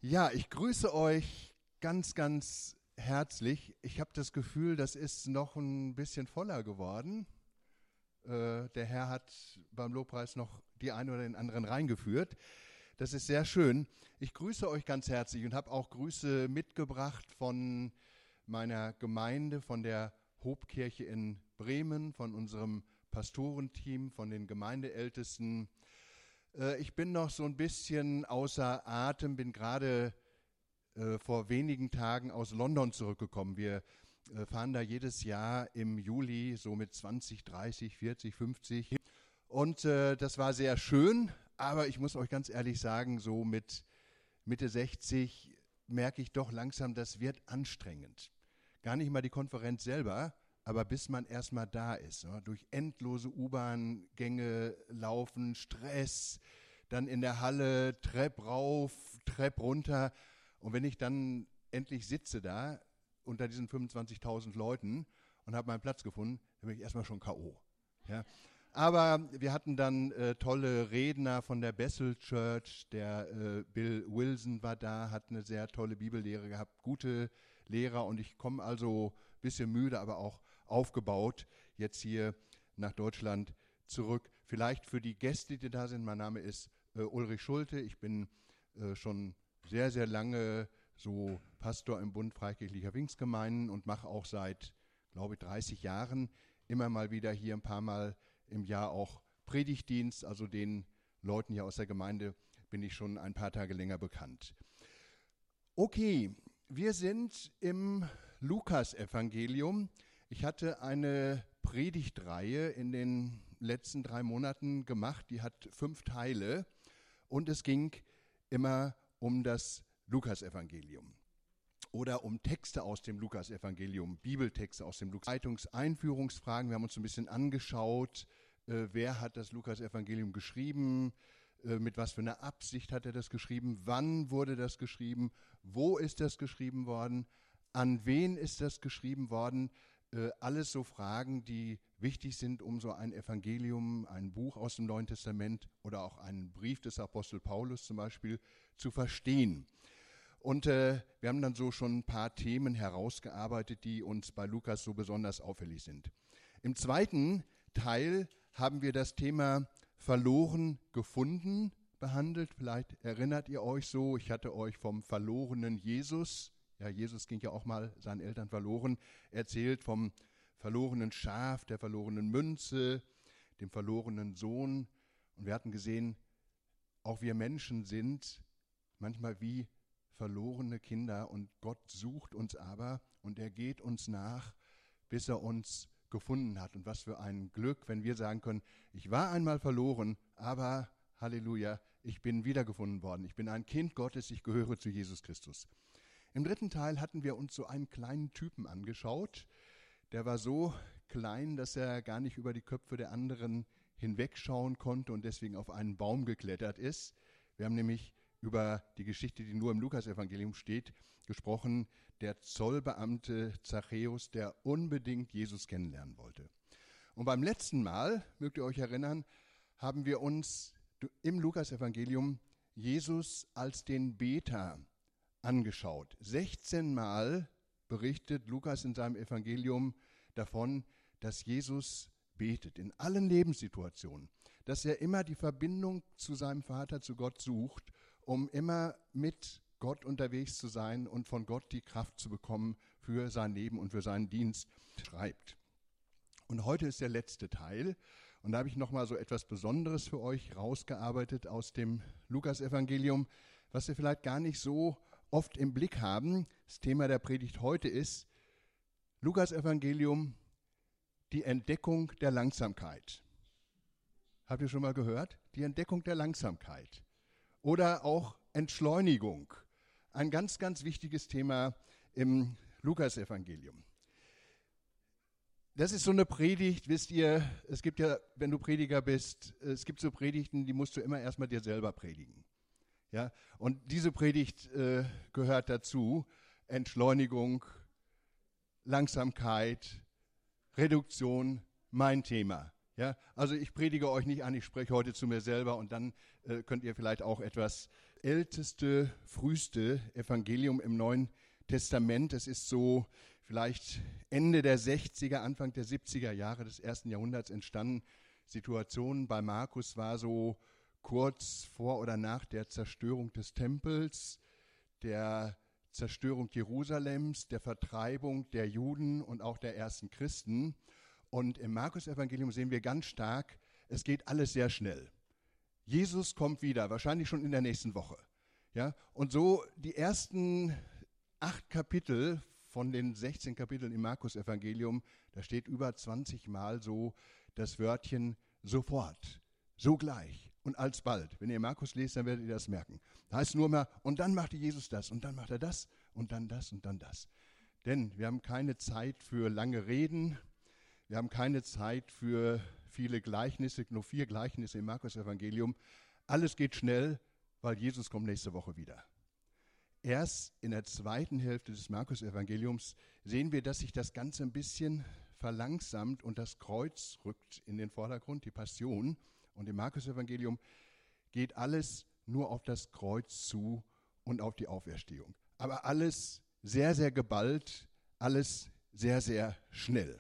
Ja, ich grüße euch ganz, ganz herzlich. Ich habe das Gefühl, das ist noch ein bisschen voller geworden. Der Herr hat beim Lobpreis noch die einen oder den anderen reingeführt. Das ist sehr schön. Ich grüße euch ganz herzlich und habe auch Grüße mitgebracht von meiner Gemeinde, von der Hobkirche in Bremen, von unserem Pastorenteam, von den Gemeindeältesten. Ich bin noch so ein bisschen außer Atem, bin gerade vor wenigen Tagen aus London zurückgekommen. Wir fahren da jedes Jahr im Juli so mit 20, 30, 40, 50. Und das war sehr schön, aber ich muss euch ganz ehrlich sagen, so mit Mitte 60 merke ich doch langsam, das wird anstrengend. Gar nicht mal die Konferenz selber, aber bis man erstmal da ist, ne? Durch endlose U-Bahn-Gänge laufen, Stress, dann in der Halle, Trepp rauf, Trepp runter. Und wenn ich dann endlich sitze da unter diesen 25.000 Leuten und habe meinen Platz gefunden, dann bin ich erstmal schon K.O. Ja. Aber wir hatten dann tolle Redner von der Bethel Church, der Bill Wilson war da, hat eine sehr tolle Bibellehre gehabt, gute Lehrer, und ich komme also ein bisschen müde, aber auch aufgebaut jetzt hier nach Deutschland zurück. Vielleicht für die Gäste, die da sind, mein Name ist Ulrich Schulte, ich bin schon sehr, sehr lange so Pastor im Bund Freikirchlicher Pfingstgemeinden und mache auch seit, glaube ich, 30 Jahren immer mal wieder hier ein paar Mal im Jahr auch Predigtdienst, also den Leuten hier aus der Gemeinde bin ich schon ein paar Tage länger bekannt. Okay, wir sind im Lukas-Evangelium. Ich hatte eine Predigtreihe in den letzten 3 Monaten gemacht, die hat 5 Teile und es ging immer um das Lukas-Evangelium oder um Texte aus dem Lukas-Evangelium, Bibeltexte aus dem Lukas. Einführungsfragen, wir haben uns so ein bisschen angeschaut, wer hat das Lukas-Evangelium geschrieben, mit was für einer Absicht hat er das geschrieben, wann wurde das geschrieben, wo ist das geschrieben worden, an wen ist das geschrieben worden, alles so Fragen, die wichtig sind, um so ein Evangelium, ein Buch aus dem Neuen Testament oder auch einen Brief des Apostel Paulus zum Beispiel zu verstehen. Und wir haben dann so schon ein paar Themen herausgearbeitet, die uns bei Lukas so besonders auffällig sind. Im zweiten Teil haben wir das Thema verloren gefunden behandelt. Vielleicht erinnert ihr euch so, ich hatte euch vom verlorenen Jesus, ja, Jesus ging ja auch mal seinen Eltern verloren, erzählt vom verlorenen Schaf, der verlorenen Münze, dem verlorenen Sohn. Und wir hatten gesehen, auch wir Menschen sind manchmal wie verlorene Kinder und Gott sucht uns aber und er geht uns nach, bis er uns gefunden hat. Und was für ein Glück, wenn wir sagen können, ich war einmal verloren, aber Halleluja, ich bin wiedergefunden worden. Ich bin ein Kind Gottes, ich gehöre zu Jesus Christus. Im dritten Teil hatten wir uns so einen kleinen Typen angeschaut. Der war so klein, dass er gar nicht über die Köpfe der anderen hinwegschauen konnte und deswegen auf einen Baum geklettert ist. Wir haben nämlich über die Geschichte, die nur im Lukas-Evangelium steht, gesprochen, der Zollbeamte Zachäus, der unbedingt Jesus kennenlernen wollte. Und beim letzten Mal, mögt ihr euch erinnern, haben wir uns im Lukas-Evangelium Jesus als den Beter angeschaut. 16 Mal berichtet Lukas in seinem Evangelium davon, dass Jesus betet in allen Lebenssituationen, dass er immer die Verbindung zu seinem Vater, zu Gott sucht, um immer mit Gott unterwegs zu sein und von Gott die Kraft zu bekommen für sein Leben und für seinen Dienst, schreibt. Und heute ist der letzte Teil und da habe ich nochmal so etwas Besonderes für euch rausgearbeitet aus dem Lukas-Evangelium, was wir vielleicht gar nicht so oft im Blick haben. Das Thema der Predigt heute ist Lukas-Evangelium, die Entdeckung der Langsamkeit. Habt ihr schon mal gehört? Die Entdeckung der Langsamkeit. Oder auch Entschleunigung. Ein ganz, ganz wichtiges Thema im Lukas-Evangelium. Das ist so eine Predigt, wisst ihr, es gibt ja, wenn du Prediger bist, es gibt so Predigten, die musst du immer erstmal dir selber predigen. Ja? Und diese Predigt gehört dazu. Entschleunigung, Langsamkeit, Reduktion, mein Thema. Ja? Also ich predige euch nicht an, ich spreche heute zu mir selber und dann könnt ihr vielleicht auch etwas älteste, früheste Evangelium im Neuen Testament. Es ist so vielleicht Ende der 60er, Anfang der 70er Jahre des ersten Jahrhunderts entstanden. Situation bei Markus war so kurz vor oder nach der Zerstörung des Tempels, der Zerstörung Jerusalems, der Vertreibung der Juden und auch der ersten Christen. Und im Markus-Evangelium sehen wir ganz stark, es geht alles sehr schnell. Jesus kommt wieder, wahrscheinlich schon in der nächsten Woche. Ja? Und so die ersten 8 Kapitel von den 16 Kapiteln im Markus-Evangelium, da steht über 20 Mal so das Wörtchen sofort, sogleich und alsbald. Wenn ihr Markus lest, dann werdet ihr das merken. Da heißt nur mal, und dann machte Jesus das, und dann macht er das, und dann das, und dann das. Denn wir haben keine Zeit für lange Reden, wir haben keine Zeit für viele Gleichnisse, nur 4 Gleichnisse im Markus-Evangelium. Alles geht schnell, weil Jesus kommt nächste Woche wieder. Erst in der zweiten Hälfte des Markus-Evangeliums sehen wir, dass sich das Ganze ein bisschen verlangsamt und das Kreuz rückt in den Vordergrund, die Passion. Und im Markus-Evangelium geht alles nur auf das Kreuz zu und auf die Auferstehung. Aber alles sehr, sehr geballt, alles sehr, sehr schnell.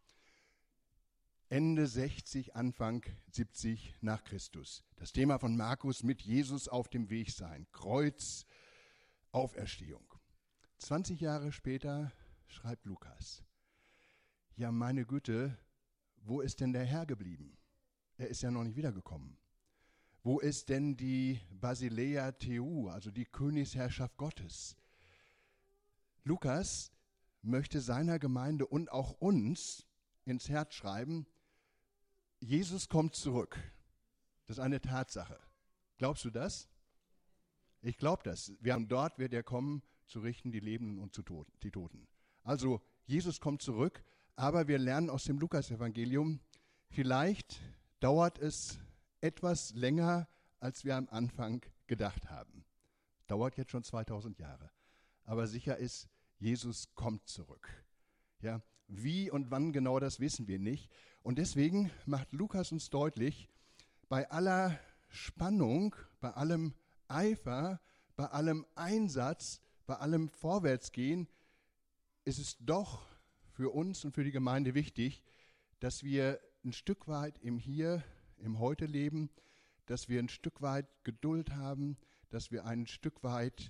Ende 60, Anfang 70 nach Christus. Das Thema von Markus: mit Jesus auf dem Weg sein. Kreuz, Auferstehung. 20 Jahre später schreibt Lukas: Ja, meine Güte, wo ist denn der Herr geblieben? Er ist ja noch nicht wiedergekommen. Wo ist denn die Basileia Theou, also die Königsherrschaft Gottes? Lukas möchte seiner Gemeinde und auch uns ins Herz schreiben: Jesus kommt zurück. Das ist eine Tatsache. Glaubst du das? Ich glaube das. Dort wird er kommen, zu richten die Lebenden und die Toten. Also Jesus kommt zurück, aber wir lernen aus dem Lukas-Evangelium, vielleicht dauert es etwas länger, als wir am Anfang gedacht haben. Dauert jetzt schon 2000 Jahre. Aber sicher ist, Jesus kommt zurück. Ja, wie und wann genau, das wissen wir nicht. Und deswegen macht Lukas uns deutlich, bei aller Spannung, bei allem Eifer, bei allem Einsatz, bei allem Vorwärtsgehen, ist es doch für uns und für die Gemeinde wichtig, dass wir ein Stück weit im Hier, im Heute leben, dass wir ein Stück weit Geduld haben, dass wir ein Stück weit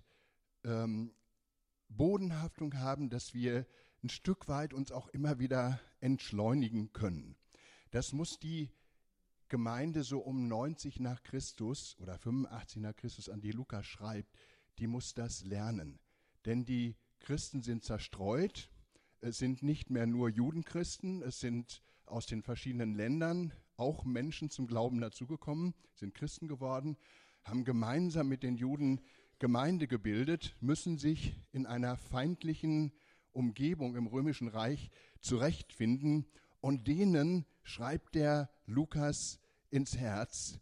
Bodenhaftung haben, dass wir ein Stück weit uns auch immer wieder entschleunigen können. Das muss die Gemeinde so um 90 nach Christus oder 85 nach Christus, an die Lukas schreibt, die muss das lernen. Denn die Christen sind zerstreut. Es sind nicht mehr nur Judenchristen, es sind aus den verschiedenen Ländern auch Menschen zum Glauben dazugekommen, sind Christen geworden, haben gemeinsam mit den Juden Gemeinde gebildet, müssen sich in einer feindlichen Umgebung im Römischen Reich zurechtfinden. Und denen schreibt der Lukas ins Herz: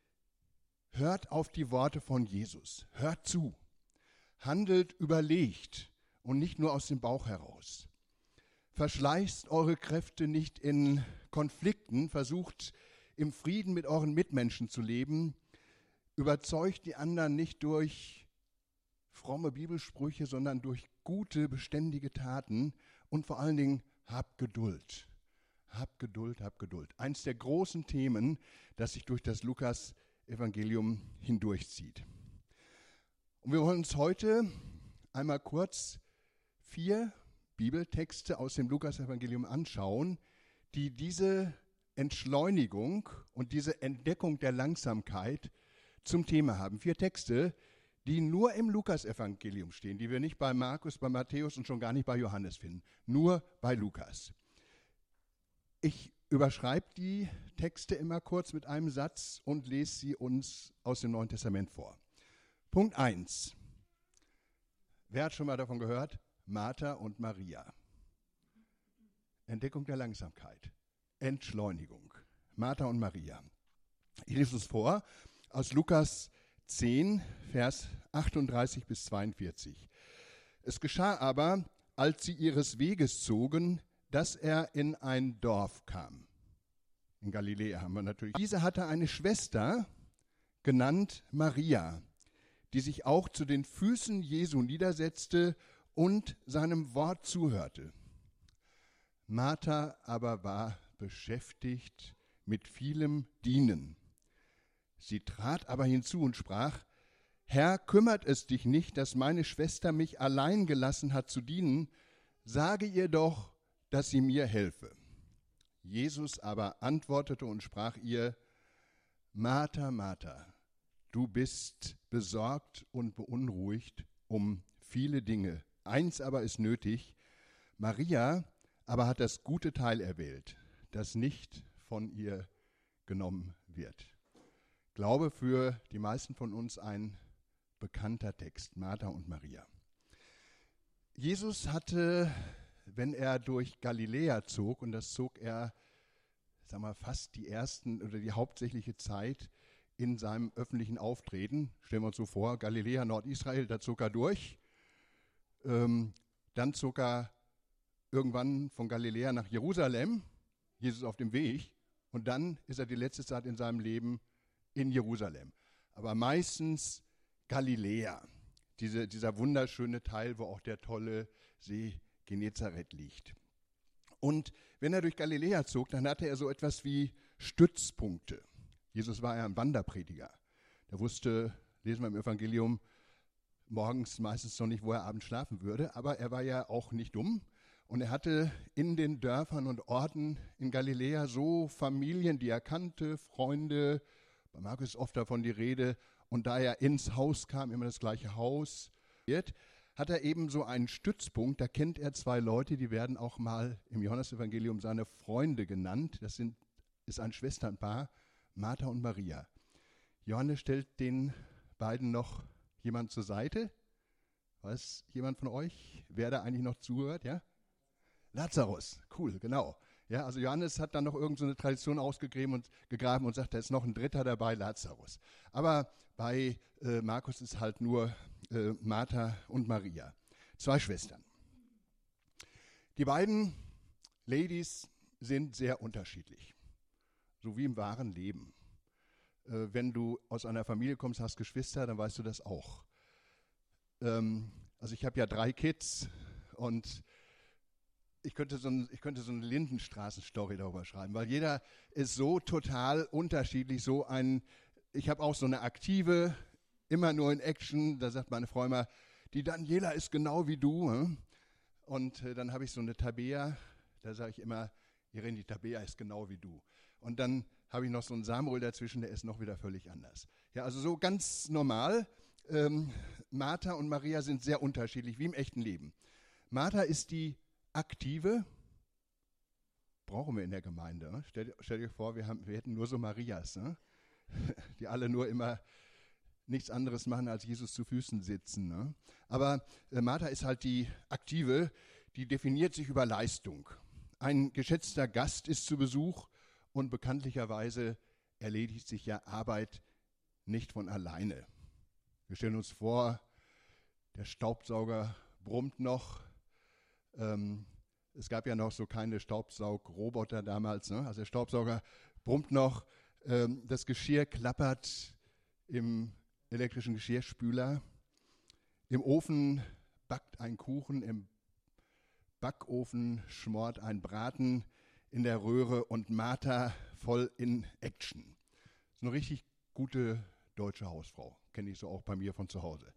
Hört auf die Worte von Jesus, hört zu, handelt überlegt und nicht nur aus dem Bauch heraus. Verschleißt eure Kräfte nicht in Konflikten, versucht im Frieden mit euren Mitmenschen zu leben, überzeugt die anderen nicht durch fromme Bibelsprüche, sondern durch gute, beständige Taten und vor allen Dingen habt Geduld. Habt Geduld, habt Geduld. Eins der großen Themen, das sich durch das Lukas-Evangelium hindurchzieht. Und wir wollen uns heute einmal kurz 4 Bibeltexte aus dem Lukas-Evangelium anschauen, die diese Entschleunigung und diese Entdeckung der Langsamkeit zum Thema haben. 4 Texte, die nur im Lukas-Evangelium stehen, die wir nicht bei Markus, bei Matthäus und schon gar nicht bei Johannes finden, nur bei Lukas. Ich überschreibe die Texte immer kurz mit einem Satz und lese sie uns aus dem Neuen Testament vor. Punkt 1. Wer hat schon mal davon gehört? Martha und Maria. Entdeckung der Langsamkeit. Entschleunigung. Martha und Maria. Ich lese es vor aus Lukas 10, Vers 38 bis 42. Es geschah aber, als sie ihres Weges zogen, dass er in ein Dorf kam. In Galiläa haben wir natürlich. Diese hatte eine Schwester, genannt Maria, die sich auch zu den Füßen Jesu niedersetzte und seinem Wort zuhörte. Martha aber war beschäftigt mit vielem Dienen. Sie trat aber hinzu und sprach: Herr, kümmert es dich nicht, dass meine Schwester mich allein gelassen hat zu dienen? Sage ihr doch, dass sie mir helfe. Jesus aber antwortete und sprach ihr: Martha, Martha, du bist besorgt und beunruhigt um viele Dinge. Eins aber ist nötig. Maria aber hat das gute Teil erwählt, das nicht von ihr genommen wird. Glaube für die meisten von uns ein bekannter Text, Martha und Maria. Jesus hatte, wenn er durch Galiläa zog, und das zog er, fast die ersten oder die hauptsächliche Zeit in seinem öffentlichen Auftreten. Stellen wir uns so vor, Galiläa, Nordisrael, da zog er durch. Dann zog er irgendwann von Galiläa nach Jerusalem, Jesus auf dem Weg, und dann ist er die letzte Zeit in seinem Leben in Jerusalem. Aber meistens Galiläa, dieser wunderschöne Teil, wo auch der tolle See Genezareth liegt. Und wenn er durch Galiläa zog, dann hatte er so etwas wie Stützpunkte. Jesus war ja ein Wanderprediger. Der wusste, lesen wir im Evangelium, morgens meistens noch nicht, wo er abends schlafen würde, aber er war ja auch nicht dumm. Und er hatte in den Dörfern und Orten in Galiläa so Familien, die er kannte, Freunde. Bei Markus ist oft davon die Rede. Und da er ins Haus kam, immer das gleiche Haus, hat er eben so einen Stützpunkt. Da kennt er zwei Leute, die werden auch mal im Johannesevangelium seine Freunde genannt. Das ist ein Schwesternpaar, Martha und Maria. Johannes stellt den beiden noch jemand zur Seite. Weiß jemand von euch, wer da eigentlich noch zuhört? Ja? Lazarus, cool, genau. Ja, also Johannes hat dann noch irgend so eine Tradition ausgegraben und sagt, da ist noch ein Dritter dabei, Lazarus. Aber bei Markus ist halt nur Martha und Maria, zwei Schwestern. Die beiden Ladies sind sehr unterschiedlich, so wie im wahren Leben. Wenn du aus einer Familie kommst, hast Geschwister, dann weißt du das auch. Also ich habe ja 3 Kids und ich könnte so eine Lindenstraßen-Story darüber schreiben, weil jeder ist so total unterschiedlich. Ich habe auch so eine aktive, immer nur in Action, da sagt meine Frau immer, die Daniela ist genau wie du. Hm? Und dann habe ich so eine Tabea, da sage ich immer, Irene, die Tabea ist genau wie du. Und dann habe ich noch so einen Samuel dazwischen, der ist noch wieder völlig anders. Ja, also so ganz normal. Martha und Maria sind sehr unterschiedlich, wie im echten Leben. Martha ist die Aktive, brauchen wir in der Gemeinde. Ne? Stell dir vor, wir hätten nur so Marias, ne? Die alle nur immer nichts anderes machen, als Jesus zu Füßen sitzen. Ne? Aber Martha ist halt die Aktive, die definiert sich über Leistung. Ein geschätzter Gast ist zu Besuch und bekanntlicherweise erledigt sich ja Arbeit nicht von alleine. Wir stellen uns vor, der Staubsauger brummt noch. Es gab ja noch so keine Staubsaugroboter damals. Ne? Also der Staubsauger brummt noch, das Geschirr klappert im elektrischen Geschirrspüler. Im Ofen backt ein Kuchen, im Backofen schmort ein Braten in der Röhre und Martha voll in Action. Das ist eine richtig gute deutsche Hausfrau, kenne ich so auch bei mir von zu Hause.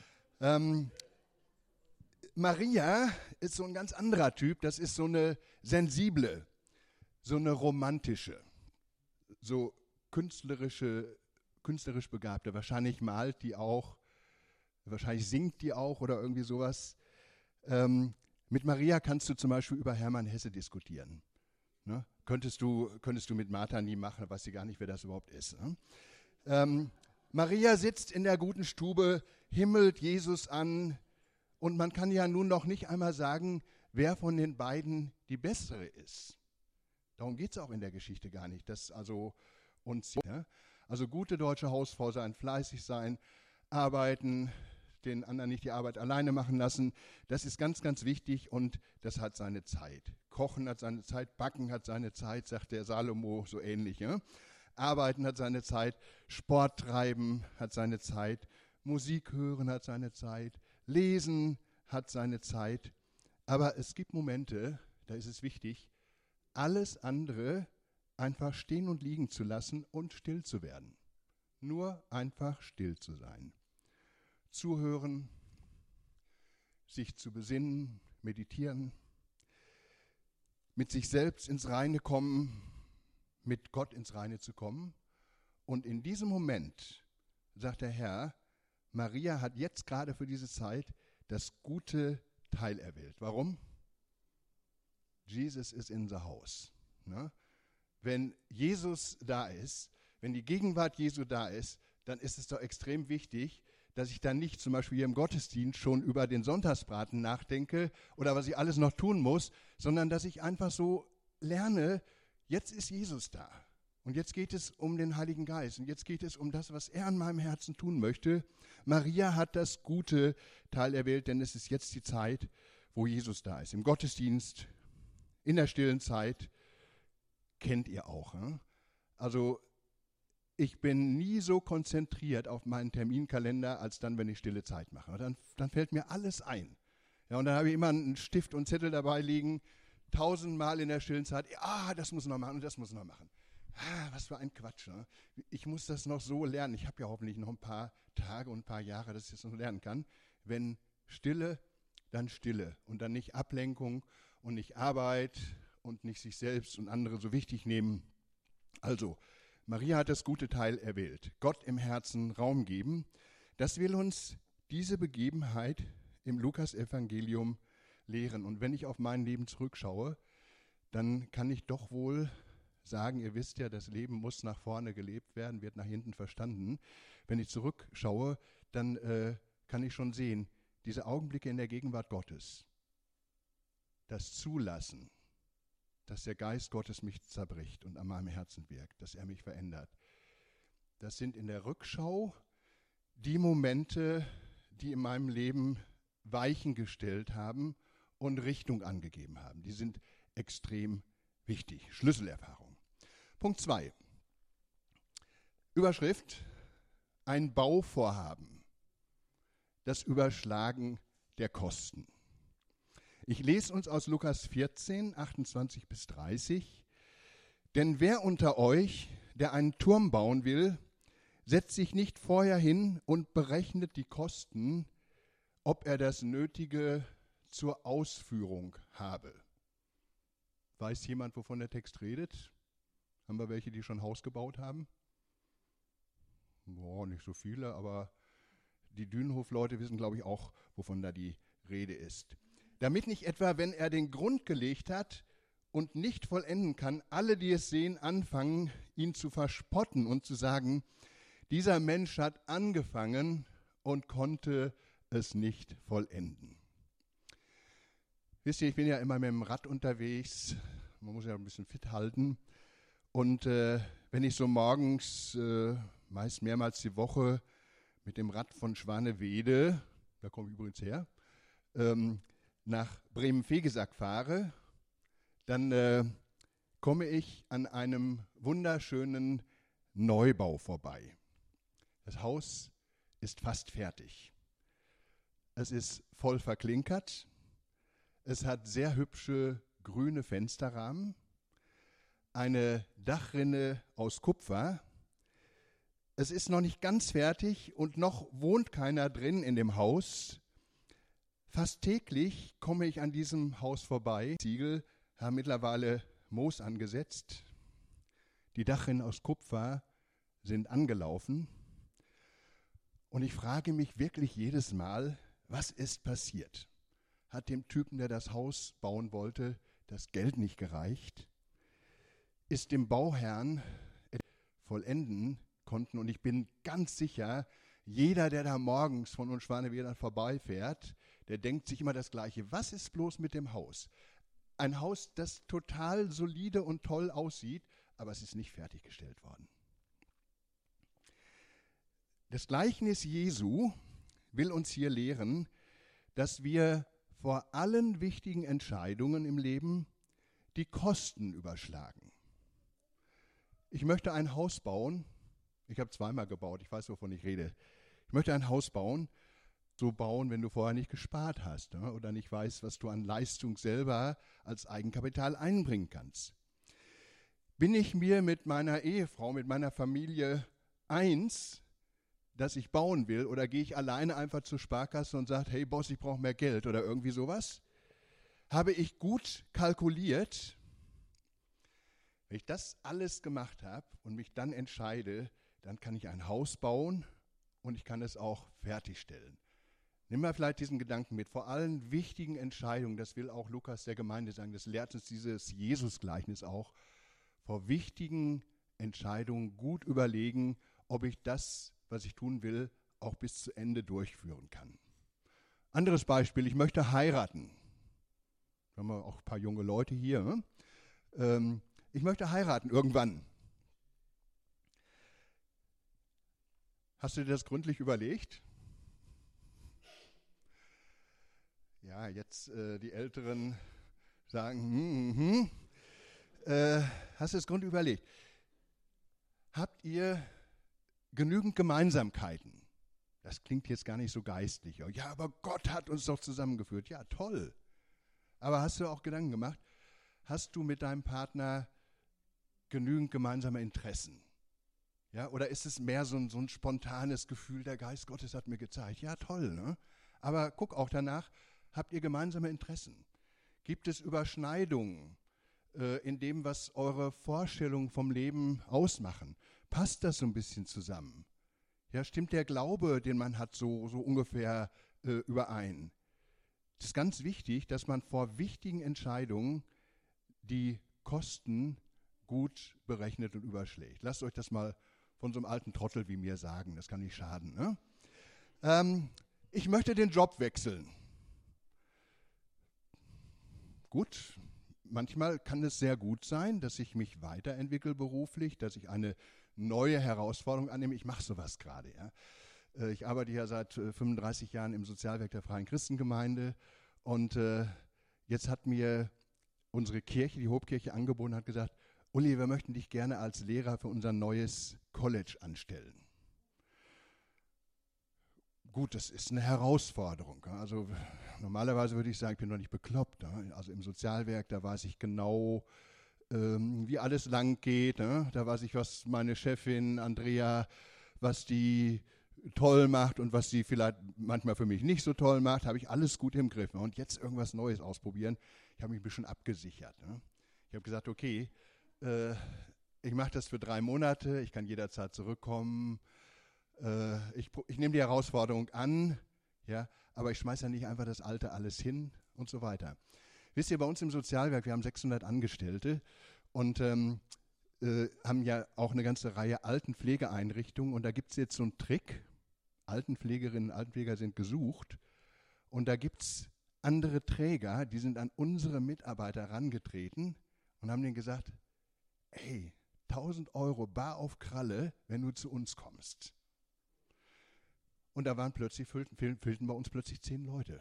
Maria ist so ein ganz anderer Typ, das ist so eine sensible, so eine romantische, so künstlerisch Begabte. Wahrscheinlich malt die auch, wahrscheinlich singt die auch oder irgendwie sowas. Mit Maria kannst du zum Beispiel über Hermann Hesse diskutieren. Ne? Könntest du mit Martha nie machen, weiß sie gar nicht, wer das überhaupt ist. Ne? Maria sitzt in der guten Stube, himmelt Jesus an und man kann ja nun noch nicht einmal sagen, wer von den beiden die bessere ist. Darum geht es auch in der Geschichte gar nicht. Also gute deutsche Hausfrau sein, fleißig sein, arbeiten, den anderen nicht die Arbeit alleine machen lassen, das ist ganz, ganz wichtig und das hat seine Zeit. Kochen hat seine Zeit, Backen hat seine Zeit, sagt der Salomo so ähnlich. Ja? Arbeiten hat seine Zeit, Sport treiben hat seine Zeit, Musik hören hat seine Zeit, lesen hat seine Zeit. Aber es gibt Momente, da ist es wichtig, alles andere einfach stehen und liegen zu lassen und still zu werden. Nur einfach still zu sein. Zuhören, sich zu besinnen, meditieren, mit sich selbst ins Reine kommen, mit Gott ins Reine zu kommen. Und in diesem Moment, sagt der Herr, Maria hat jetzt gerade für diese Zeit das gute Teil erwählt. Warum? Jesus is in the house. Ne? Wenn Jesus da ist, wenn die Gegenwart Jesu da ist, dann ist es doch extrem wichtig, dass ich dann nicht zum Beispiel hier im Gottesdienst schon über den Sonntagsbraten nachdenke oder was ich alles noch tun muss, sondern dass ich einfach so lerne, jetzt ist Jesus da. Und jetzt geht es um den Heiligen Geist. Und jetzt geht es um das, was er an meinem Herzen tun möchte. Maria hat das gute Teil erwählt, denn es ist jetzt die Zeit, wo Jesus da ist. Im Gottesdienst, in der stillen Zeit, kennt ihr auch. Ne? Also ich bin nie so konzentriert auf meinen Terminkalender, als dann, wenn ich stille Zeit mache. Dann fällt mir alles ein. Ja, und dann habe ich immer einen Stift und Zettel dabei liegen, 1000-mal in der stillen Zeit. Das muss noch machen und das muss noch machen. Was für ein Quatsch. Ne? Ich muss das noch so lernen. Ich habe ja hoffentlich noch ein paar Tage und ein paar Jahre, dass ich das noch lernen kann. Wenn Stille, dann Stille. Und dann nicht Ablenkung und nicht Arbeit und nicht sich selbst und andere so wichtig nehmen. Also, Maria hat das gute Teil erwählt. Gott im Herzen Raum geben. Das will uns diese Begebenheit im Lukas-Evangelium lehren. Und wenn ich auf mein Leben zurückschaue, dann kann ich doch wohl sagen, ihr wisst ja, das Leben muss nach vorne gelebt werden, wird nach hinten verstanden. Wenn ich zurückschaue, dann kann ich schon sehen, diese Augenblicke in der Gegenwart Gottes, das Zulassen, dass der Geist Gottes mich zerbricht und an meinem Herzen wirkt, dass er mich verändert. Das sind in der Rückschau die Momente, die in meinem Leben Weichen gestellt haben und Richtung angegeben haben. Die sind extrem wichtig. Schlüsselerfahrung. Punkt 2. Überschrift: Ein Bauvorhaben. Das Überschlagen der Kosten. Ich lese uns aus Lukas 14, 28 bis 30. Denn wer unter euch, der einen Turm bauen will, setzt sich nicht vorher hin und berechnet die Kosten, ob er das Nötige zur Ausführung habe. Weiß jemand, wovon der Text redet? Haben wir welche, die schon Haus gebaut haben? Boah, nicht so viele, aber die Dünenhof-Leute wissen, glaube ich, auch, wovon da die Rede ist. Damit nicht etwa, wenn er den Grund gelegt hat und nicht vollenden kann, alle, die es sehen, anfangen, ihn zu verspotten und zu sagen, dieser Mensch hat angefangen und konnte es nicht vollenden. Wisst ihr, ich bin ja immer mit dem Rad unterwegs, man muss ja ein bisschen fit halten. Und wenn ich so morgens, meist mehrmals die Woche, mit dem Rad von Schwanewede, da komme ich übrigens her, nach Bremen-Vegesack fahre, dann komme ich an einem wunderschönen Neubau vorbei. Das Haus ist fast fertig. Es ist voll verklinkert. Es hat sehr hübsche grüne Fensterrahmen, eine Dachrinne aus Kupfer. Es ist noch nicht ganz fertig und noch wohnt keiner drin in dem Haus. Fast täglich komme ich an diesem Haus vorbei. Ziegel haben mittlerweile Moos angesetzt. Die Dachrinnen aus Kupfer sind angelaufen. Und ich frage mich wirklich jedes Mal, was ist passiert? Hat dem Typen, der das Haus bauen wollte, das Geld nicht gereicht? Ist dem Bauherrn vollenden konnten? Und ich bin ganz sicher, jeder, der da morgens von uns Schwanewedern vorbeifährt, der denkt sich immer das Gleiche. Was ist bloß mit dem Haus? Ein Haus, das total solide und toll aussieht, aber es ist nicht fertiggestellt worden. Das Gleichnis Jesu will uns hier lehren, dass wir vor allen wichtigen Entscheidungen im Leben die Kosten überschlagen. Ich möchte ein Haus bauen. Ich habe zweimal gebaut, ich weiß, wovon ich rede. Ich Ich möchte ein Haus bauen, so bauen, wenn du vorher nicht gespart hast, ne? Oder nicht weißt, was du an Leistung selber als Eigenkapital einbringen kannst. Bin ich mir mit meiner Ehefrau, mit meiner Familie eins, dass ich bauen will, oder gehe ich alleine einfach zur Sparkasse und sage, hey Boss, ich brauche mehr Geld oder irgendwie sowas? Habe ich gut kalkuliert? Wenn ich das alles gemacht habe und mich dann entscheide, dann kann ich ein Haus bauen und ich kann es auch fertigstellen. Nimm mal vielleicht diesen Gedanken mit. Vor allen wichtigen Entscheidungen, das will auch Lukas der Gemeinde sagen, das lehrt uns dieses Jesus-Gleichnis auch, vor wichtigen Entscheidungen gut überlegen, ob ich das, was ich tun will, auch bis zu Ende durchführen kann. Anderes Beispiel, ich möchte heiraten. Wir haben auch ein paar junge Leute hier. Ne? Ich möchte heiraten irgendwann. Hast du dir das gründlich überlegt? Ja, jetzt die Älteren sagen, hast du das gründlich überlegt? Habt ihr genügend Gemeinsamkeiten? Das klingt jetzt gar nicht so geistlich. Ja, aber Gott hat uns doch zusammengeführt. Ja, toll. Aber hast du auch Gedanken gemacht? Hast du mit deinem Partner genügend gemeinsame Interessen? Ja, oder ist es mehr so ein spontanes Gefühl, der Geist Gottes hat mir gezeigt? Ja, toll, ne? Aber guck auch danach, habt ihr gemeinsame Interessen? Gibt es Überschneidungen in dem, was eure Vorstellungen vom Leben ausmachen? Passt das so ein bisschen zusammen? Ja, stimmt der Glaube, den man hat, so ungefähr überein? Es ist ganz wichtig, dass man vor wichtigen Entscheidungen die Kosten gut berechnet und überschlägt. Lasst euch das mal von so einem alten Trottel wie mir sagen, das kann nicht schaden. Ne? Ich möchte den Job wechseln. Gut, manchmal kann es sehr gut sein, dass ich mich weiterentwickle beruflich, dass ich eine neue Herausforderung annehme. Ich mache sowas gerade. Ja. Ich arbeite ja seit 35 Jahren im Sozialwerk der Freien Christengemeinde und jetzt hat mir unsere Kirche, die Hobkirche, angeboten, hat gesagt, Uli, wir möchten dich gerne als Lehrer für unser neues College anstellen. Gut, das ist eine Herausforderung. Also normalerweise würde ich sagen, ich bin doch nicht bekloppt. Also im Sozialwerk, da weiß ich genau, wie alles lang geht. Da weiß ich, was meine Chefin Andrea, was die toll macht und was sie vielleicht manchmal für mich nicht so toll macht, habe ich alles gut im Griff. Und jetzt irgendwas Neues ausprobieren, ich habe mich ein bisschen abgesichert. Ich habe gesagt, okay, ich mache das für 3 Monate, ich kann jederzeit zurückkommen. Ich nehme die Herausforderung an, ja, aber ich schmeiße ja nicht einfach das Alte alles hin und so weiter. Wisst ihr, bei uns im Sozialwerk, wir haben 600 Angestellte und haben ja auch eine ganze Reihe Altenpflegeeinrichtungen und da gibt es jetzt so einen Trick, Altenpflegerinnen und Altenpfleger sind gesucht und da gibt es andere Träger, die sind an unsere Mitarbeiter herangetreten und haben denen gesagt, hey, 1.000 € bar auf Kralle, wenn du zu uns kommst. Und da fehlten bei uns plötzlich 10 Leute.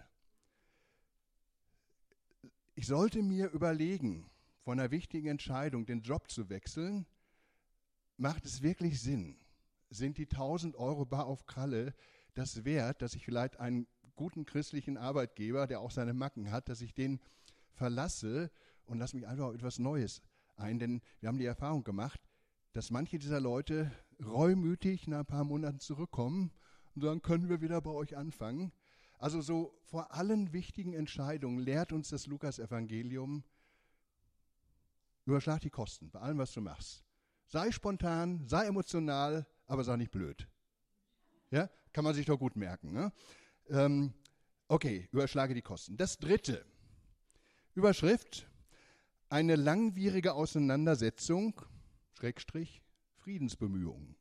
Ich sollte mir überlegen, vor einer wichtigen Entscheidung den Job zu wechseln, macht es wirklich Sinn? Sind die 1.000 € bar auf Kralle das wert, dass ich vielleicht einen guten christlichen Arbeitgeber, der auch seine Macken hat, dass ich den verlasse und lasse mich einfach auf etwas Neues ein? Denn wir haben die Erfahrung gemacht, dass manche dieser Leute reumütig nach ein paar Monaten zurückkommen und sagen, können wir wieder bei euch anfangen? Also so vor allen wichtigen Entscheidungen lehrt uns das Lukas-Evangelium, überschlag die Kosten bei allem, was du machst. Sei spontan, sei emotional, aber sei nicht blöd. Ja, kann man sich doch gut merken. Ne? Okay, überschlage die Kosten. Das 3. Überschrift, eine langwierige Auseinandersetzung, Schrägstrich, Friedensbemühungen.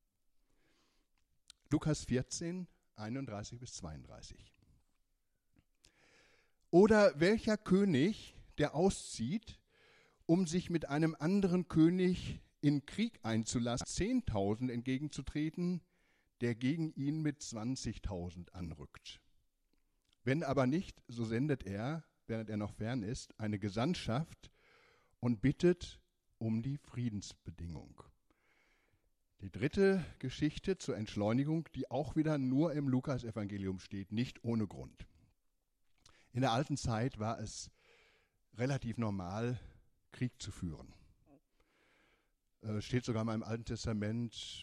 Lukas 14, 31 bis 32. Oder welcher König, der auszieht, um sich mit einem anderen König in Krieg einzulassen, 10.000 entgegenzutreten, der gegen ihn mit 20.000 anrückt. Wenn aber nicht, so sendet er, während er noch fern ist, eine Gesandtschaft und bittet um die Friedensbedingung. Die dritte Geschichte zur Entschleunigung, die auch wieder nur im Lukasevangelium steht, nicht ohne Grund. In der alten Zeit war es relativ normal, Krieg zu führen. Steht sogar mal im Alten Testament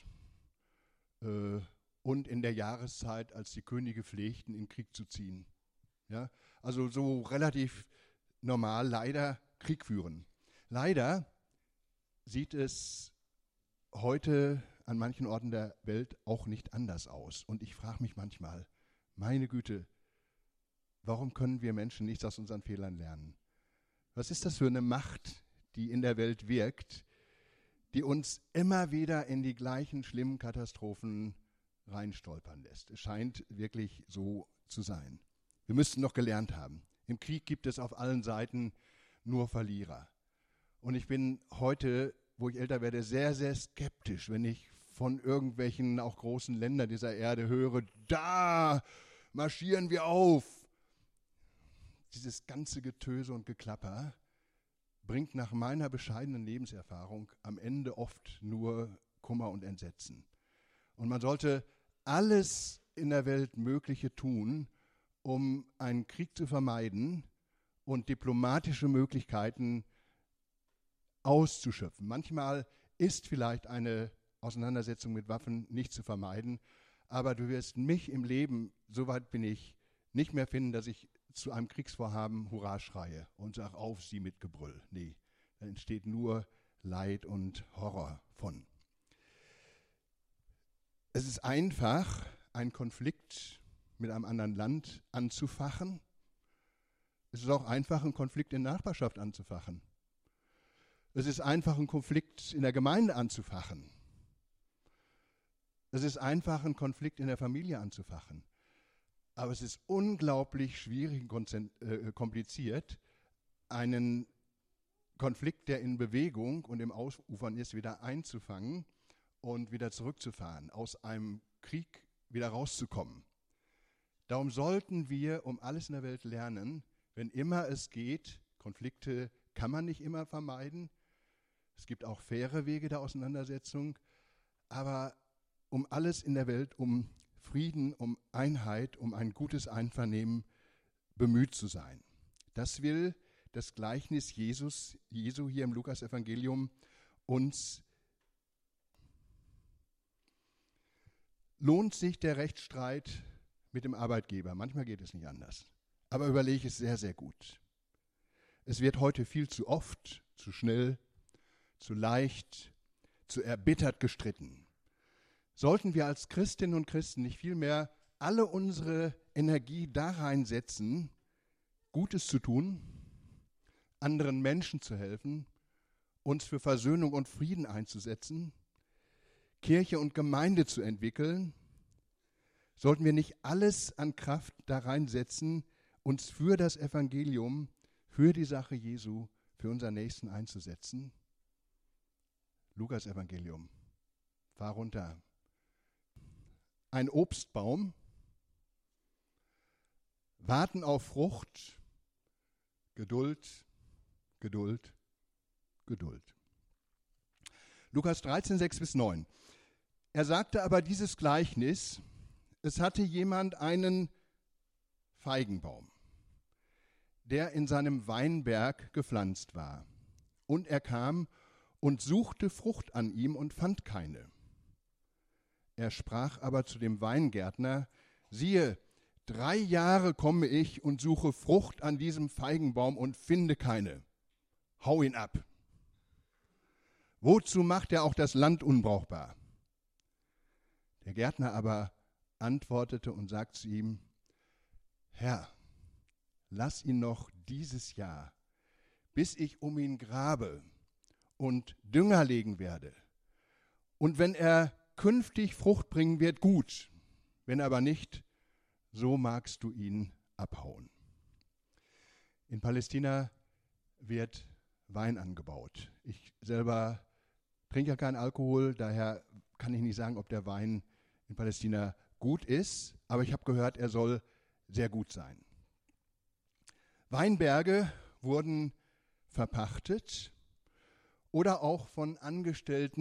und in der Jahreszeit, als die Könige pflegten, in Krieg zu ziehen. Ja? Also so relativ normal leider Krieg führen. Leider sieht es heute an manchen Orten der Welt auch nicht anders aus. Und ich frage mich manchmal, meine Güte, warum können wir Menschen nichts aus unseren Fehlern lernen? Was ist das für eine Macht, die in der Welt wirkt, die uns immer wieder in die gleichen schlimmen Katastrophen reinstolpern lässt? Es scheint wirklich so zu sein. Wir müssten noch gelernt haben. Im Krieg gibt es auf allen Seiten nur Verlierer. Und ich bin heute, wo ich älter werde, sehr, sehr skeptisch, wenn ich von irgendwelchen auch großen Ländern dieser Erde höre, da marschieren wir auf. Dieses ganze Getöse und Geklapper bringt nach meiner bescheidenen Lebenserfahrung am Ende oft nur Kummer und Entsetzen. Und man sollte alles in der Welt Mögliche tun, um einen Krieg zu vermeiden und diplomatische Möglichkeiten auszuschöpfen. Manchmal ist vielleicht eine Auseinandersetzung mit Waffen nicht zu vermeiden, aber du wirst mich im Leben, soweit bin ich, nicht mehr finden, dass ich zu einem Kriegsvorhaben Hurra schreie und sage, auf sie mit Gebrüll. Nee, da entsteht nur Leid und Horror von. Es ist einfach, einen Konflikt mit einem anderen Land anzufachen. Es ist auch einfach, einen Konflikt in der Nachbarschaft anzufachen. Es ist einfach, einen Konflikt in der Gemeinde anzufachen. Es ist einfach, einen Konflikt in der Familie anzufachen. Aber es ist unglaublich schwierig und kompliziert, einen Konflikt, der in Bewegung und im Ausufern ist, wieder einzufangen und wieder zurückzufahren, aus einem Krieg wieder rauszukommen. Darum sollten wir um alles in der Welt lernen, wenn immer es geht, Konflikte kann man nicht immer vermeiden. Es gibt auch faire Wege der Auseinandersetzung, aber um alles in der Welt, um Frieden, um Einheit, um ein gutes Einvernehmen bemüht zu sein. Das will das Gleichnis Jesu hier im Lukasevangelium uns. Lohnt sich der Rechtsstreit mit dem Arbeitgeber? Manchmal geht es nicht anders. Aber überlege es sehr, sehr gut. Es wird heute viel zu oft, zu schnell, zu leicht, zu erbittert gestritten. Sollten wir als Christinnen und Christen nicht vielmehr alle unsere Energie da reinsetzen, Gutes zu tun, anderen Menschen zu helfen, uns für Versöhnung und Frieden einzusetzen, Kirche und Gemeinde zu entwickeln? Sollten wir nicht alles an Kraft da reinsetzen, uns für das Evangelium, für die Sache Jesu, für unseren Nächsten einzusetzen? Lukas-Evangelium, fahr runter. Ein Obstbaum, warten auf Frucht, Geduld, Geduld, Geduld. Lukas 13, 6-9. Er sagte aber dieses Gleichnis, es hatte jemand einen Feigenbaum, der in seinem Weinberg gepflanzt war. Und er kam und suchte Frucht an ihm und fand keine. Er sprach aber zu dem Weingärtner, siehe, 3 Jahre komme ich und suche Frucht an diesem Feigenbaum und finde keine. Hau ihn ab. Wozu macht er auch das Land unbrauchbar? Der Gärtner aber antwortete und sagte zu ihm, Herr, lass ihn noch dieses Jahr, bis ich um ihn grabe und Dünger legen werde. Und wenn er künftig Frucht bringen wird, gut. Wenn aber nicht, so magst du ihn abhauen. In Palästina wird Wein angebaut. Ich selber trinke ja keinen Alkohol, daher kann ich nicht sagen, ob der Wein in Palästina gut ist, aber ich habe gehört, er soll sehr gut sein. Weinberge wurden verpachtet oder auch von Angestellten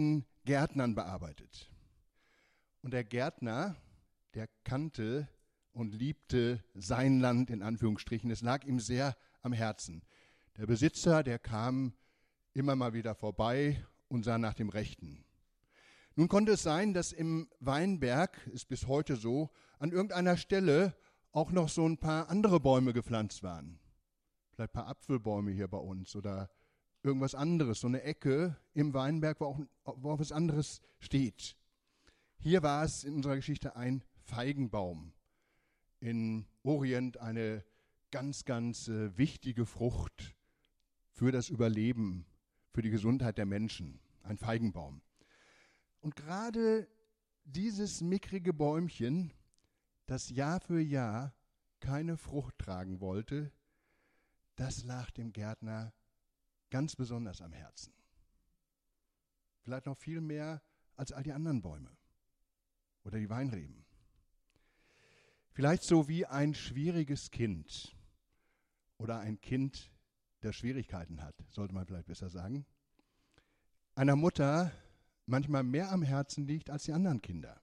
Gärtnern bearbeitet. Und der Gärtner, der kannte und liebte sein Land in Anführungsstrichen. Es lag ihm sehr am Herzen. Der Besitzer, der kam immer mal wieder vorbei und sah nach dem Rechten. Nun konnte es sein, dass im Weinberg, ist bis heute so, an irgendeiner Stelle auch noch so ein paar andere Bäume gepflanzt waren. Vielleicht ein paar Apfelbäume hier bei uns oder irgendwas anderes, so eine Ecke im Weinberg, wo auch was anderes steht. Hier war es in unserer Geschichte ein Feigenbaum. Im Orient eine ganz, ganz wichtige Frucht für das Überleben, für die Gesundheit der Menschen. Ein Feigenbaum. Und gerade dieses mickrige Bäumchen, das Jahr für Jahr keine Frucht tragen wollte, das lag dem Gärtner ganz besonders am Herzen. Vielleicht noch viel mehr als all die anderen Bäume oder die Weinreben. Vielleicht so wie ein schwieriges Kind oder ein Kind, das Schwierigkeiten hat, sollte man vielleicht besser sagen, einer Mutter manchmal mehr am Herzen liegt als die anderen Kinder.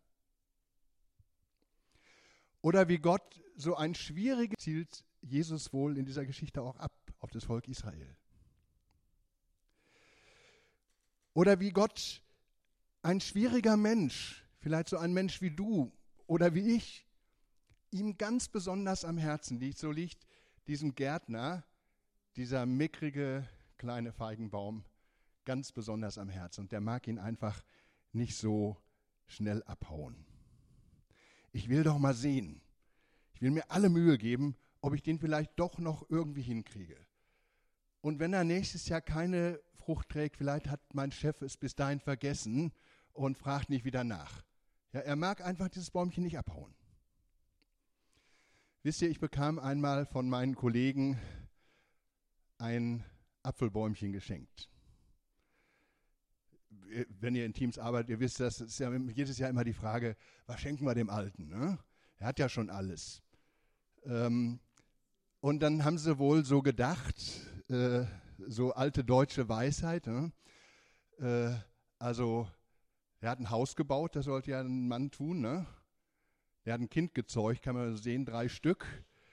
Oder wie Gott so ein schwieriges zielt Jesus wohl in dieser Geschichte auch ab auf das Volk Israel. Oder wie Gott ein schwieriger Mensch, vielleicht so ein Mensch wie du oder wie ich, ihm ganz besonders am Herzen liegt. So liegt diesem Gärtner dieser mickrige kleine Feigenbaum ganz besonders am Herzen. Und der mag ihn einfach nicht so schnell abhauen. Ich will doch mal sehen. Ich will mir alle Mühe geben, ob ich den vielleicht doch noch irgendwie hinkriege. Und wenn er nächstes Jahr keine Frucht trägt, vielleicht hat mein Chef es bis dahin vergessen und fragt nicht wieder nach. Ja, er mag einfach dieses Bäumchen nicht abhauen. Wisst ihr, ich bekam einmal von meinen Kollegen ein Apfelbäumchen geschenkt. Wenn ihr in Teams arbeitet, ihr wisst, das ist ja jedes Jahr immer die Frage, was schenken wir dem Alten? Ne? Er hat ja schon alles. Und dann haben sie wohl so gedacht, so alte deutsche Weisheit. Ne? Also, er hat ein Haus gebaut, das sollte ja ein Mann tun. Ne? Er hat ein Kind gezeugt, kann man sehen, 3 Stück.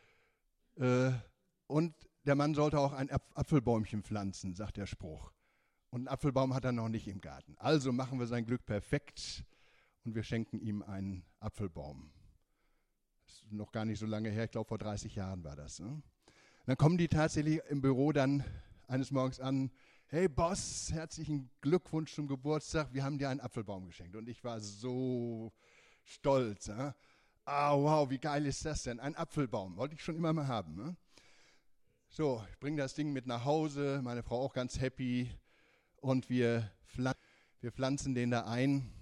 Und der Mann sollte auch ein Apfelbäumchen pflanzen, sagt der Spruch. Und einen Apfelbaum hat er noch nicht im Garten. Also machen wir sein Glück perfekt und wir schenken ihm einen Apfelbaum. Das ist noch gar nicht so lange her, ich glaube vor 30 Jahren war das. Ne? Dann kommen die tatsächlich im Büro dann eines Morgens an, hey Boss, herzlichen Glückwunsch zum Geburtstag, wir haben dir einen Apfelbaum geschenkt. Und ich war so stolz. Ne? Ah, wow, wie geil ist das denn? Ein Apfelbaum, wollte ich schon immer mal haben. Ne? So, ich bringe das Ding mit nach Hause, meine Frau auch ganz happy. Und wir pflanzen den da ein,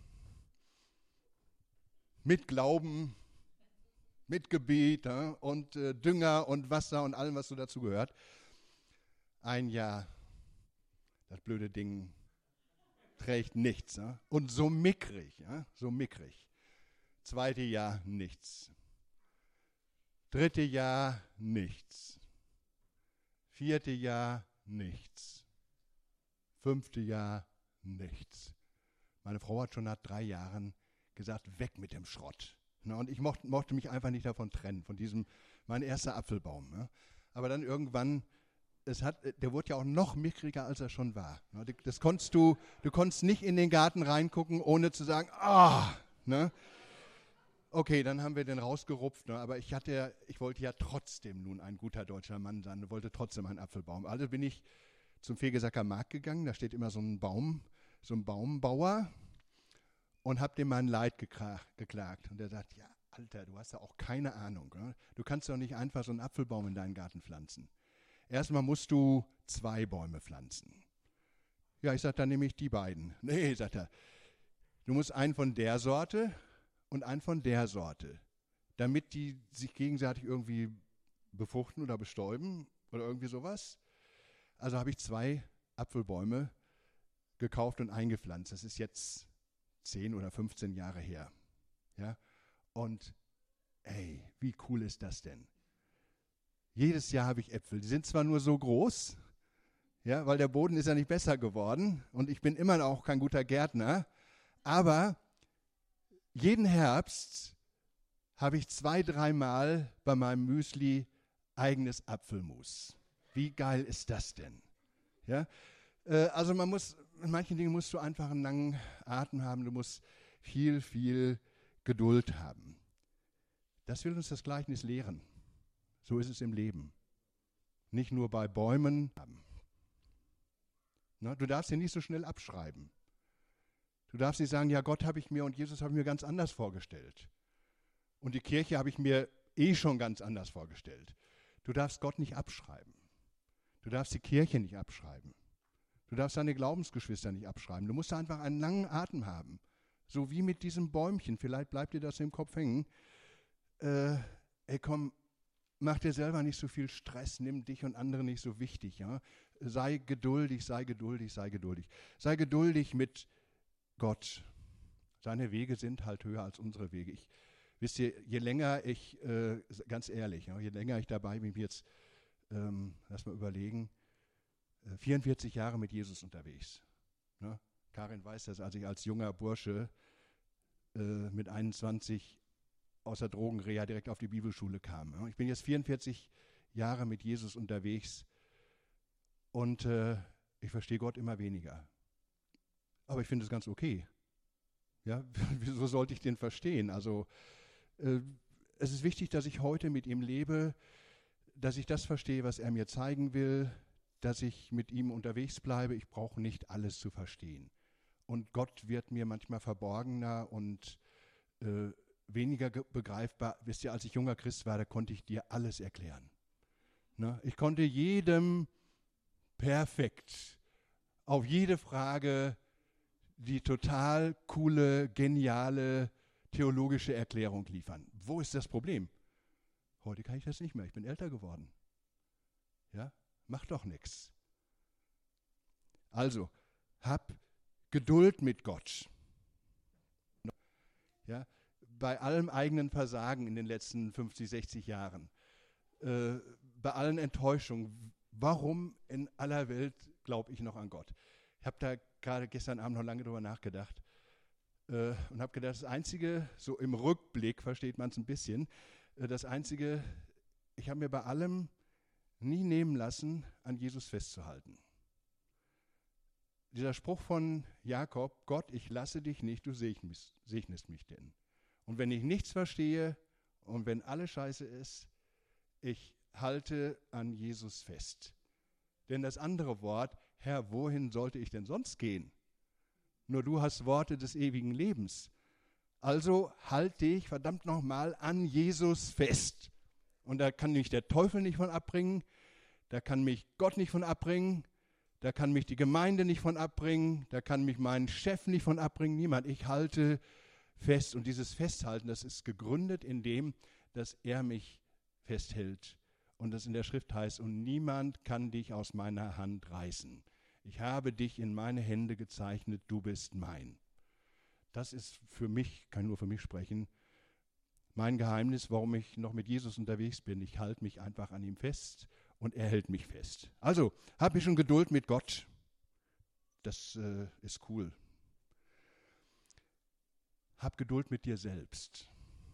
mit Glauben, mit Gebet und Dünger und Wasser und allem, was so dazu gehört. Ein Jahr, das blöde Ding trägt nichts. Und so mickrig, so mickrig. 2. Jahr nichts. 3. Jahr nichts. 4. Jahr nichts. 5. Jahr nichts. Meine Frau hat schon nach 3 Jahren gesagt, weg mit dem Schrott. Und ich mochte mich einfach nicht davon trennen, von diesem, mein erster Apfelbaum. Aber dann irgendwann, der wurde ja auch noch mickriger, als er schon war. Du konntest nicht in den Garten reingucken, ohne zu sagen, ne? Okay, dann haben wir den rausgerupft, aber ich wollte ja trotzdem nun ein guter deutscher Mann sein und wollte trotzdem einen Apfelbaum. Also bin ich zum Fegesacker Markt gegangen, da steht immer so ein Baumbauer und habe dem mein Leid geklagt. Und der sagt, ja, Alter, du hast ja auch keine Ahnung. Ne? Du kannst doch nicht einfach so einen Apfelbaum in deinen Garten pflanzen. Erstmal musst du 2 Bäume pflanzen. Ja, ich sage, dann nehme ich die beiden. Nee, sagt er, du musst einen von der Sorte und einen von der Sorte, damit die sich gegenseitig irgendwie befruchten oder bestäuben oder irgendwie sowas. Also habe ich 2 Apfelbäume gekauft und eingepflanzt. Das ist jetzt 10 oder 15 Jahre her. Ja? Und ey, wie cool ist das denn? Jedes Jahr habe ich Äpfel. Die sind zwar nur so groß, ja, weil der Boden ist ja nicht besser geworden und ich bin immer noch kein guter Gärtner, Aber jeden Herbst habe ich 2, 3 Mal bei meinem Müsli eigenes Apfelmus. Wie geil ist das denn? Ja? Also in manchen Dingen musst du einfach einen langen Atem haben, du musst viel, viel Geduld haben. Das will uns das Gleichnis lehren. So ist es im Leben. Nicht nur bei Bäumen. Na, du darfst dir nicht so schnell abschreiben. Du darfst nicht sagen, ja, Gott habe ich mir und Jesus habe ich mir ganz anders vorgestellt. Und die Kirche habe ich mir schon ganz anders vorgestellt. Du darfst Gott nicht abschreiben. Du darfst die Kirche nicht abschreiben. Du darfst deine Glaubensgeschwister nicht abschreiben. Du musst einfach einen langen Atem haben. So wie mit diesem Bäumchen. Vielleicht bleibt dir das im Kopf hängen. Komm, mach dir selber nicht so viel Stress. Nimm dich und andere nicht so wichtig. Ja? Sei geduldig, sei geduldig, sei geduldig. Sei geduldig mit Gott. Seine Wege sind halt höher als unsere Wege. Wisst ihr, je länger ich, ganz ehrlich, ja, je länger ich dabei bin, jetzt, lass mal überlegen, 44 Jahre mit Jesus unterwegs. Ne? Karin weiß das, als ich als junger Bursche mit 21 aus der Drogenreha direkt auf die Bibelschule kam. Ja? Ich bin jetzt 44 Jahre mit Jesus unterwegs und ich verstehe Gott immer weniger. Aber ich finde es ganz okay. Ja, wieso sollte ich den verstehen? Also es ist wichtig, dass ich heute mit ihm lebe, dass ich das verstehe, was er mir zeigen will, dass ich mit ihm unterwegs bleibe. Ich brauche nicht alles zu verstehen. Und Gott wird mir manchmal verborgener und weniger begreifbar. Wisst ihr, als ich junger Christ war, da konnte ich dir alles erklären. Ne? Ich konnte jedem perfekt auf jede Frage die total coole, geniale theologische Erklärung liefern. Wo ist das Problem? Heute kann ich das nicht mehr. Ich bin älter geworden. Ja, mach doch nichts. Also, hab Geduld mit Gott. Ja, bei allem eigenen Versagen in den letzten 50, 60 Jahren, bei allen Enttäuschungen, warum in aller Welt glaube ich noch an Gott? Ich habe da gerade gestern Abend noch lange drüber nachgedacht und habe gedacht, das Einzige, so im Rückblick versteht man es ein bisschen, das Einzige, ich habe mir bei allem nie nehmen lassen, an Jesus festzuhalten. Dieser Spruch von Jakob, Gott, ich lasse dich nicht, du segnest mich denn. Und wenn ich nichts verstehe und wenn alles scheiße ist, ich halte an Jesus fest. Denn das andere Wort, Herr, wohin sollte ich denn sonst gehen? Nur du hast Worte des ewigen Lebens. Also halte ich verdammt nochmal an Jesus fest. Und da kann mich der Teufel nicht von abbringen, da kann mich Gott nicht von abbringen, da kann mich die Gemeinde nicht von abbringen, da kann mich mein Chef nicht von abbringen, niemand. Ich halte fest. Und dieses Festhalten, das ist gegründet in dem, dass er mich festhält. Und das in der Schrift heißt, und niemand kann dich aus meiner Hand reißen. Ich habe dich in meine Hände gezeichnet, du bist mein. Das ist für mich, kann nur für mich sprechen, mein Geheimnis, warum ich noch mit Jesus unterwegs bin. Ich halte mich einfach an ihm fest und er hält mich fest. Also, habe ich schon Geduld mit Gott. Das ist cool. Hab Geduld mit dir selbst.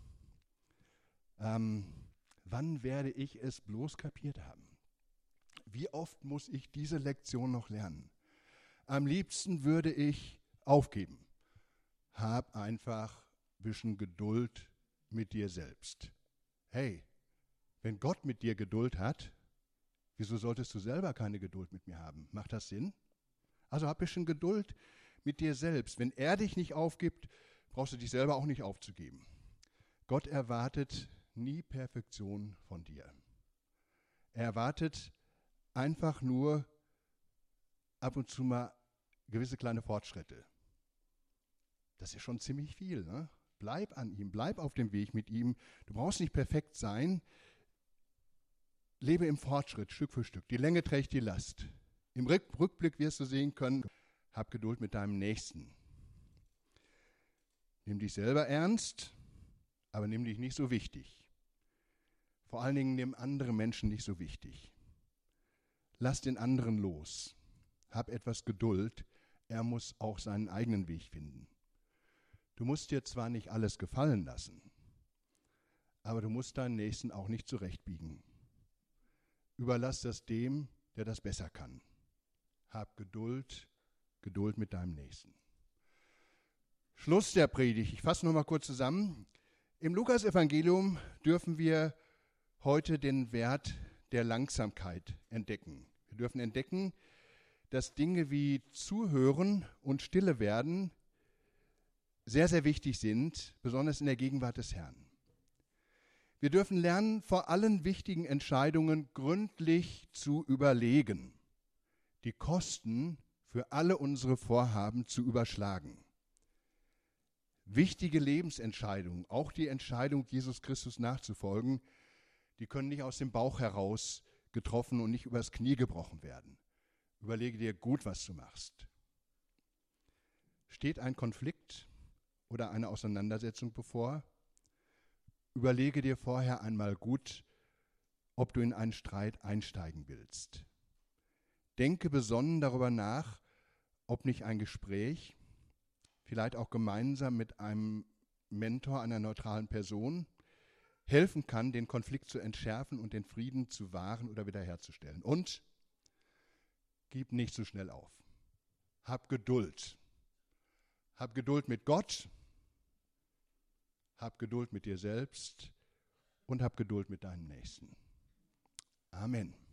Wann werde ich es bloß kapiert haben? Wie oft muss ich diese Lektion noch lernen? Am liebsten würde ich aufgeben. Hab einfach ein bisschen Geduld mit dir selbst. Hey, wenn Gott mit dir Geduld hat, wieso solltest du selber keine Geduld mit mir haben? Macht das Sinn? Also hab ein bisschen Geduld mit dir selbst. Wenn er dich nicht aufgibt, brauchst du dich selber auch nicht aufzugeben. Gott erwartet nie Perfektion von dir. Er erwartet einfach nur ab und zu mal gewisse kleine Fortschritte. Das ist schon ziemlich viel. Ne? Bleib an ihm, bleib auf dem Weg mit ihm. Du brauchst nicht perfekt sein. Lebe im Fortschritt, Stück für Stück. Die Länge trägt die Last. Im Rückblick wirst du sehen können, hab Geduld mit deinem Nächsten. Nimm dich selber ernst, aber nimm dich nicht so wichtig. Vor allen Dingen nimm andere Menschen nicht so wichtig. Lass den anderen los. Hab etwas Geduld. Er muss auch seinen eigenen Weg finden. Du musst dir zwar nicht alles gefallen lassen, aber du musst deinen Nächsten auch nicht zurechtbiegen. Überlass das dem, der das besser kann. Hab Geduld, Geduld mit deinem Nächsten. Schluss der Predigt. Ich fasse noch mal kurz zusammen. Im Lukas-Evangelium dürfen wir heute den Wert der Langsamkeit entdecken. Wir dürfen entdecken, dass Dinge wie Zuhören und Stille werden sehr, sehr wichtig sind, besonders in der Gegenwart des Herrn. Wir dürfen lernen, vor allen wichtigen Entscheidungen gründlich zu überlegen, die Kosten für alle unsere Vorhaben zu überschlagen. Wichtige Lebensentscheidungen, auch die Entscheidung, Jesus Christus nachzufolgen, die können nicht aus dem Bauch heraus getroffen und nicht übers Knie gebrochen werden. Überlege dir gut, was du machst. Steht ein Konflikt oder eine Auseinandersetzung bevor? Überlege dir vorher einmal gut, ob du in einen Streit einsteigen willst. Denke besonnen darüber nach, ob nicht ein Gespräch, vielleicht auch gemeinsam mit einem Mentor, einer neutralen Person, helfen kann, den Konflikt zu entschärfen und den Frieden zu wahren oder wiederherzustellen. Und gib nicht so schnell auf. Hab Geduld. Hab Geduld mit Gott, hab Geduld mit dir selbst und hab Geduld mit deinem Nächsten. Amen.